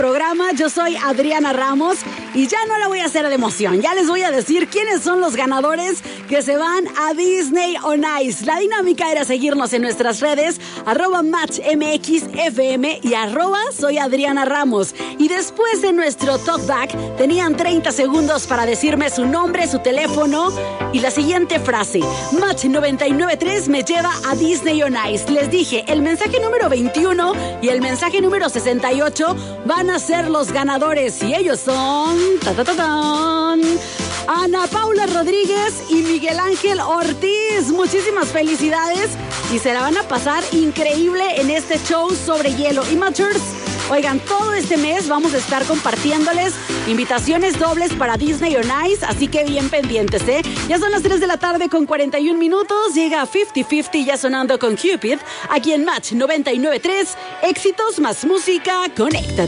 programa. Yo soy Adriana Ramos y ya no la voy a hacer de emoción. Ya les voy a decir quiénes son los ganadores que se van a Disney on Ice. La dinámica era seguirnos en nuestras redes, @MatchMXFM y @soy Adriana Ramos. Y después de nuestro talkback tenían 30 segundos para decirme su nombre, su teléfono y la siguiente frase: Match 99.3 me lleva a Disney on Ice. Les dije, el mensaje número 21 y el mensaje número 68 van a ser los ganadores y ellos son Ana Paula Rodríguez y Miguel Ángel Ortiz. Muchísimas felicidades y se la van a pasar increíble en este show sobre hielo. Y Matchers, oigan, todo este mes vamos a estar compartiéndoles invitaciones dobles para Disney on Ice, así que bien pendientes, ¿eh? Ya son las 3 de la tarde con 41 minutos, llega 50-50 ya sonando con Cupid, aquí en Match 99.3, éxitos más música, conéctate.